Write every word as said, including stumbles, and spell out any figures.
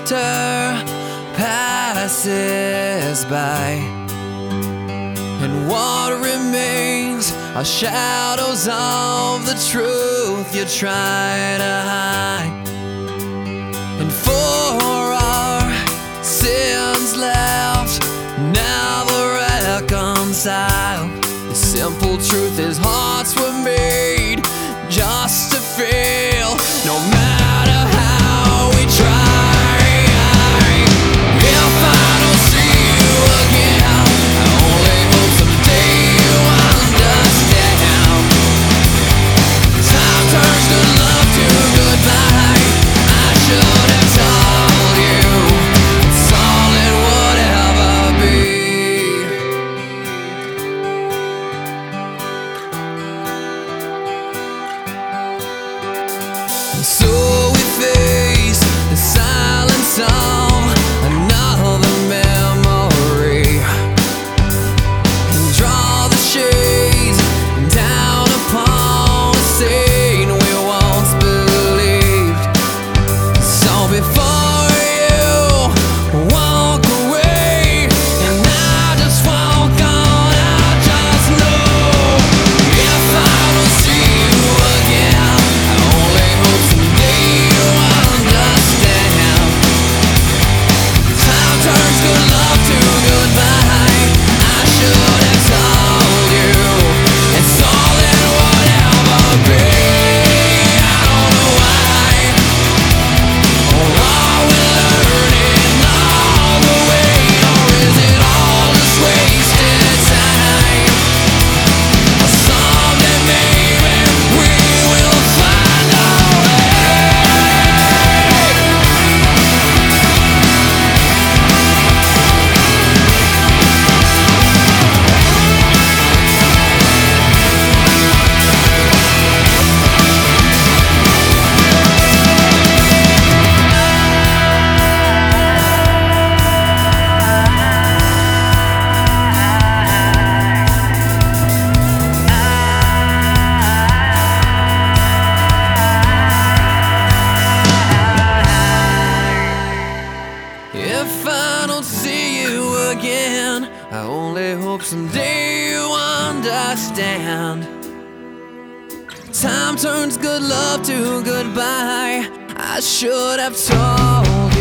laughter passes by, and what remains are shadows of the truth you try to hide. And for our sins left never reconciled, the simple truth is hearts were made just to feel, no matter how we try. If I don't see you again, I only hope someday you understand. Time turns good love to goodbye. I should have told you it's all it would ever be. So we face the silence of another memory, and draw the shades down upon a scene we once believed. So before you walk away and I just walk on, I just know if I don't see you again, I only hope someday you understand. Time turns good love to goodbye. I should have told you it's all it would ever be. I don't know why, or are we learning all the way, or is it all just wasted time? Or someday maybe we will find our way. If I don't see you again, I only hope someday you understand. Time turns good love to goodbye. I should have told